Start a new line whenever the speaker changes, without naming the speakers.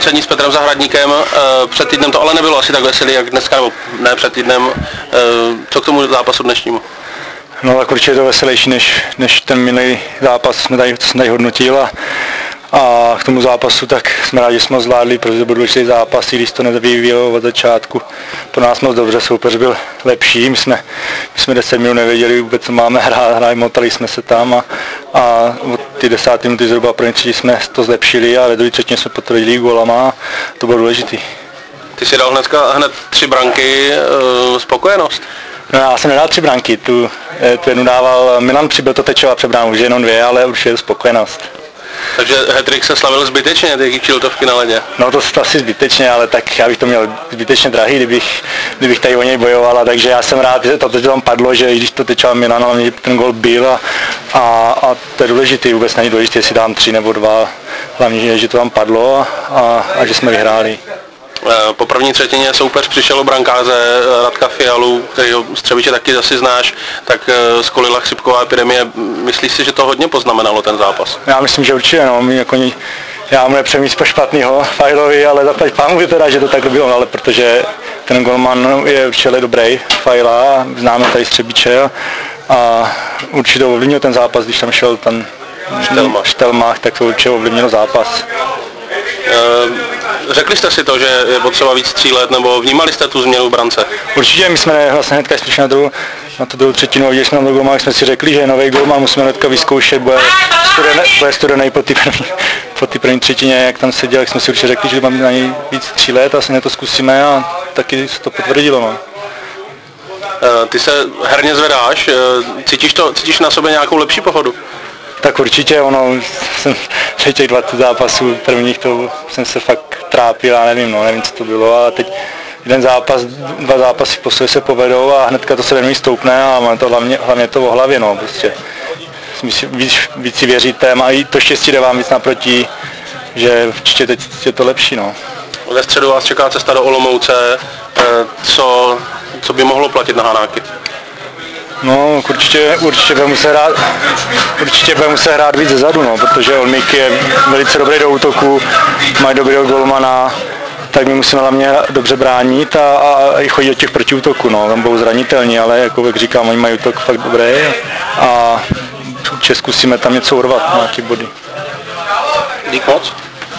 Přední s Petrem Zahradníkem, před týdnem to ale nebylo asi tak veselý, jak dneska, nebo ne před týdnem. Co k tomu zápasu dnešnímu?
No tak určitě je to veselější, než ten minulý zápas jsme tady hodnotil a k tomu zápasu tak jsme rádi, že jsme ho zvládli, protože to byl důležitý zápas, i když to nevyvíjelo od začátku. Pro nás moc dobře, soupeř byl lepší, my jsme 10 minut nevěděli vůbec, co máme hrát, motali jsme se tam a od ty 10 minuty zhruba první třetí jsme to zlepšili a ve druhé třetině jsme potvrdili gólama a to bylo důležitý.
Ty si dal hned 3 branky, spokojenost?
No, já jsem nedal 3 branky, tu jednu dával Milan Přibyl, to tečela přebránu, už jenom 2, ale určitě je spokojenost.
Takže hat-trick se slavil zbytečně, ty kšiltovky na ledě?
No to asi zbytečně, ale tak já bych to měl zbytečně drahý, kdybych tady o něj bojoval, takže já jsem rád, že to tam padlo, že když to tečela Milan, hlavně ten gol byl a to je důležitý, vůbec není důležité, jestli dám 3 nebo 2, hlavně, že to tam padlo a že jsme vyhráli.
Po první třetině soupeř přišel o brankáře Radka Fialu, kterýho z Třebiče taky zase znáš, tak skolila chřipková epidemie. Myslíš si, že to hodně poznamenalo ten zápas?
Já myslím, že určitě, no. Já mu nepřeju nic špatného Fajlovi, ale zaplať pánu teda, že to tak bylo, ale protože ten golman je určitě dobrý, Fajla, známe tady z Třebiče a určitě ovlivnil ten zápas, když tam šel ten Štelmach, tak to určitě ovlivnilo zápas.
Řekli jste si to, že je potřeba víc střílet, nebo vnímali jste tu změnu v brance?
Určitě, my jsme vlastně hnedka spíš na tu druhou třetinu, viděli jsme na golmana, jsme si řekli, že je nový golman, musíme hnedka vyzkoušet, bude studený po té první třetině, jak tam seděl, jak jsme si určitě řekli, že máme na něj víc střílet a se to zkusíme a taky se to potvrdilo. No.
Ty se herně zvedáš, cítíš na sobě nějakou lepší pohodu?
Tak určitě, jsem těch 20 zápasů prvních, to jsem se fakt trápil, já nevím, co to bylo, ale teď jeden zápas, 2 zápasy po sobě se povedou a hnedka to se vědomí stoupne a mám to hlavně to o hlavě, no, prostě. Víc si věříte a i to štěstí jde vám víc naproti, že určitě teď je to lepší, no.
Ve středu vás čeká cesta do Olomouce, co by mohlo platit na Hanáky?
No, určitě bude muset hrát víc zezadu, no, protože Olmík je velice dobrý do útoku, mají dobrého golmana, tak my musíme hlavně dobře bránit a i chodit do těch protiútoků, no, tam budou zranitelní, ale jako jak říkám, oni mají útok fakt dobrý a určitě zkusíme tam něco urvat, nějaké body.
Dík moc.